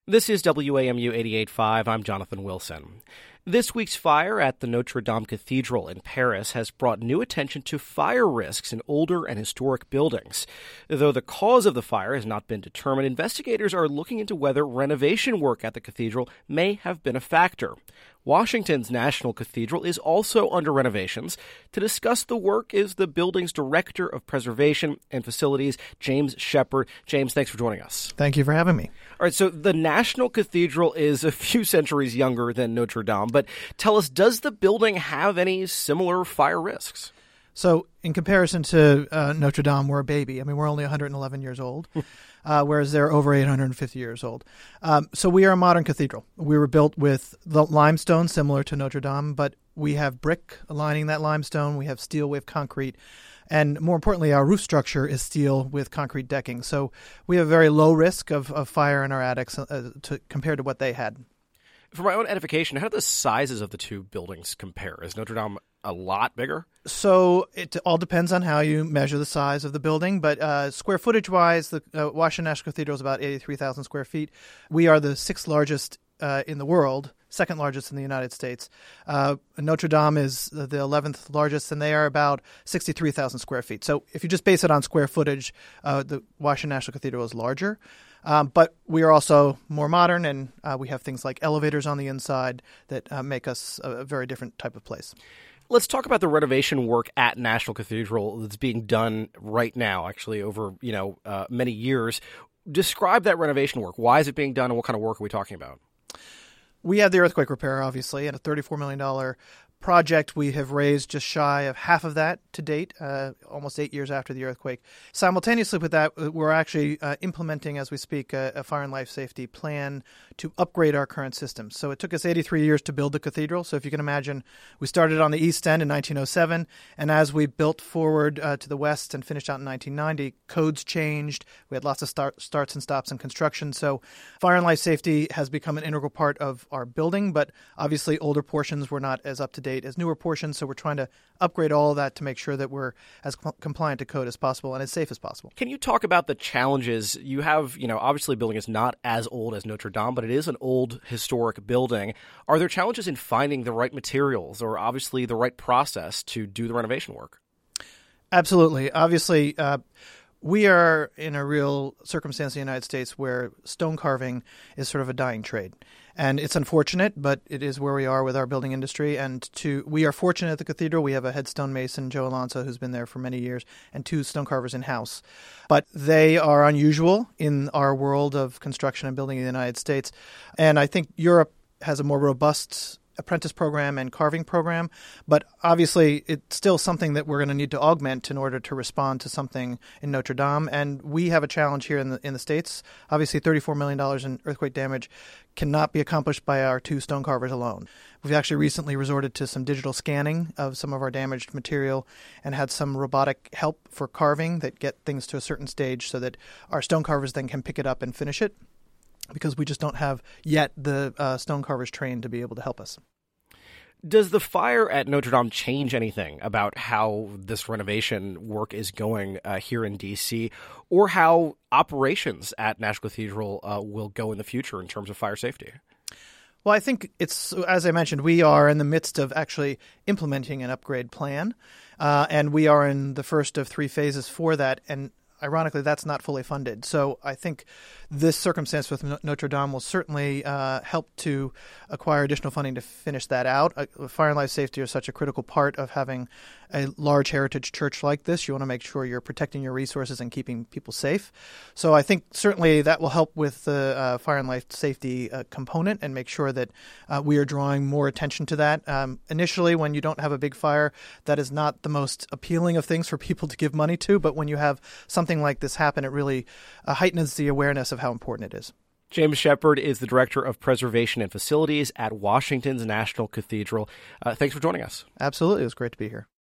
This is WAMU 88.5. I'm Jonathan Wilson. This week's fire at the Notre Dame Cathedral in Paris has brought new attention to fire risks in older and historic buildings. Though the cause of the fire has not been determined, investigators are looking into whether renovation work at the cathedral may have been a factor. Washington's National Cathedral is also under renovations. To discuss the work is the building's Director of Preservation and Facilities, James Shepard. James, thanks for joining us. Thank you for having me. All right, so the National Cathedral is a few centuries younger than Notre Dame, but tell us, does the building have any similar fire risks? So in comparison to Notre Dame, we're a baby. I mean, we're only 111 years old, whereas they're over 850 years old. So we are a modern cathedral. We were built with the limestone, similar to Notre Dame, but we have brick lining that limestone. We have steel, we have concrete. And more importantly, our roof structure is steel with concrete decking. So we have a very low risk of fire in our attics compared to what they had. For my own edification, how do the sizes of the two buildings compare? Is Notre Dame a lot bigger? So it all depends on how you measure the size of the building. But square footage-wise, the Washington National Cathedral is about 83,000 square feet. We are the sixth largest in the world, second largest in the United States. Notre Dame is the 11th largest, and they are about 63,000 square feet. So if you just base it on square footage, the Washington National Cathedral is larger. But we are also more modern, and we have things like elevators on the inside that make us a very different type of place. Let's talk about the renovation work at National Cathedral that's being done right now, actually over many years. Describe that renovation work. Why is it being done, and what kind of work are we talking about? We have the earthquake repair, obviously, and a $34 million project. We have raised just shy of half of that to date, almost 8 years after the earthquake. Simultaneously with that, we're actually implementing, as we speak, a fire and life safety plan to upgrade our current system. So it took us 83 years to build the cathedral. So if you can imagine, we started on the east end in 1907, and as we built forward to the west and finished out in 1990, codes changed. We had lots of starts and stops in construction. So fire and life safety has become an integral part of our building, but obviously older portions were not as up to date as newer portions, so we're trying to upgrade all of that to make sure that we're as compliant to code as possible and as safe as possible. Can you talk about the challenges you have? Obviously building is not as old as Notre Dame, but it is an old historic building. Are there challenges in finding the right materials or obviously the right process to do the renovation work? Absolutely. Obviously, we are in a real circumstance in the United States where stone carving is sort of a dying trade. And it's unfortunate, but it is where we are with our building industry. And we are fortunate at the cathedral. We have a headstone mason, Joe Alonso, who's been there for many years, and two stone carvers in-house. But they are unusual in our world of construction and building in the United States. And I think Europe has a more robust apprentice program and carving program, but obviously it's still something that we're going to need to augment in order to respond to something in Notre Dame. And we have a challenge here in the States. Obviously, $34 million in earthquake damage cannot be accomplished by our two stone carvers alone. We've actually recently resorted to some digital scanning of some of our damaged material and had some robotic help for carving that get things to a certain stage so that our stone carvers then can pick it up and finish it, because we just don't have yet the stone carvers trained to be able to help us. Does the fire at Notre Dame change anything about how this renovation work is going here in D.C., or how operations at National Cathedral will go in the future in terms of fire safety? Well, I think it's, as I mentioned, we are in the midst of actually implementing an upgrade plan, and we are in the first of three phases for that. And ironically, that's not fully funded. So I think this circumstance with Notre Dame will certainly help to acquire additional funding to finish that out. Fire and life safety are such a critical part of having a large heritage church like this. You want to make sure you're protecting your resources and keeping people safe. So I think certainly that will help with the fire and life safety component and make sure that we are drawing more attention to that. Initially, when you don't have a big fire, that is not the most appealing of things for people to give money to. But when you have something like this happen, it really heightens the awareness of how important it is. James Shepard is the Director of Preservation and Facilities at Washington's National Cathedral. Thanks for joining us. Absolutely. It was great to be here.